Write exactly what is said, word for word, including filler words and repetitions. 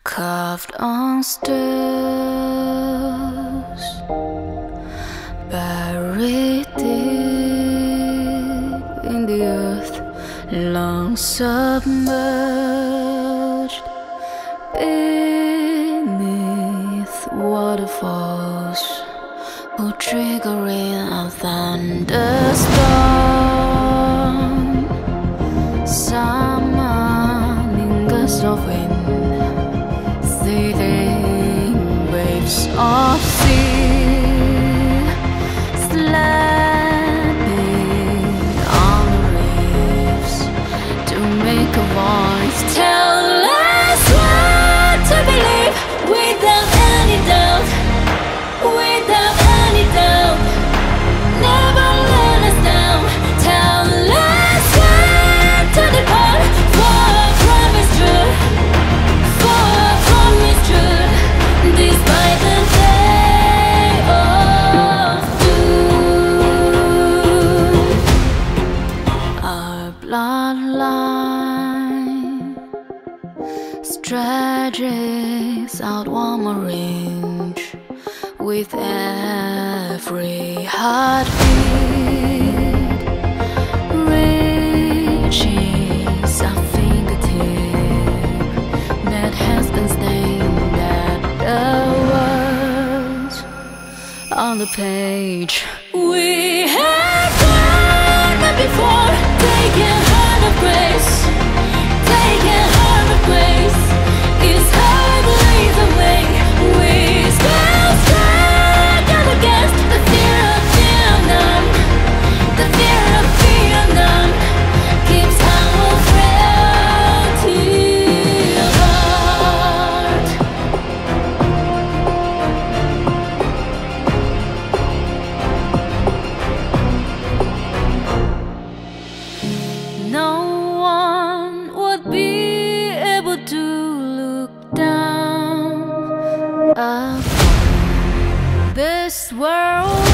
Carved on stairs, buried deep in the earth, long submerged beneath waterfalls, who triggering a thunderstorm, summoning gusts of wind, seething waves of sea, slapping on the reefs to make a voice tell us what to believe without any doubt, without any doubt. Never let us down. Tell us when to depart, for a promise true, for a promise true, despite the day of doom. Our bloodline stretches out one more inch with every heartbeat, reaches a fingertip that has been stained at the words on the page. We have done it before, taken heart of grace, taken heart of grace is hardly the way we still stand against the fear of fear none, the fear of fear none keeps our frailty apart. No one would be able to look down upon this world